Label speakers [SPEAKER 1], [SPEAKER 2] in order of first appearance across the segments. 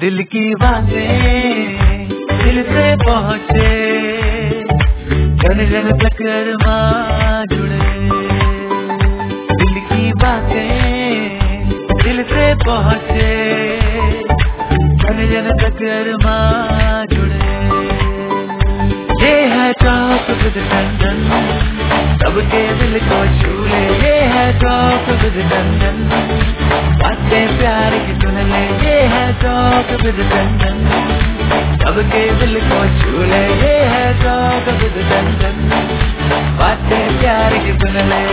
[SPEAKER 1] दिल की बातें दिल से पहुँचे, जन जन तक अरमां जुड़े। दिल की बातें दिल से पहुँचे, जन जन तक अरमां जुड़े। ये है टॉक विद टंडन, सबके दिल को छू ले। ये है टॉक विद टंडन, बातें प्यार की सुन ले। ये है टॉक विद टंडन, सबके दिल को छू ले। ये है टॉक विद टंडन, बातें प्यार की सुन ले।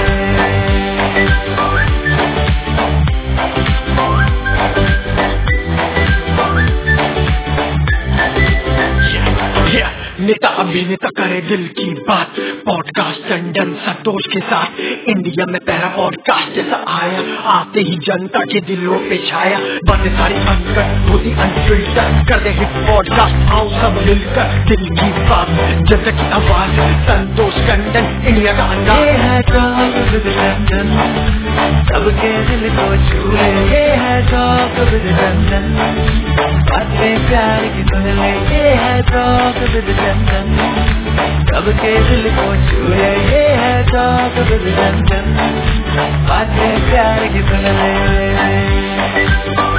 [SPEAKER 2] नेता अभिनेता करे दिल की बात, पॉडकास्ट टंडन संतोष के साथ। इंडिया में पहला पॉडकास्ट जैसा आया, आते ही जनता के दिलों पे छाया। बातें सारी अनकट होती अनफिल्टर, कर दे हिट पॉडकास्ट आओ सब मिलकर। दिल की बात जनता की आवाज, संतोष टंडन इंडिया का अंदाज।
[SPEAKER 1] ये है टॉक विद टंडन, सबके दिल को छू ले। ये है टॉक विद टंडन, बातें प्यार की सुन ले। ये है टॉक विद टंडन, सबके दिल को छू ले। ये है टॉक विद टंडन, बातें प्यार की सुन ले।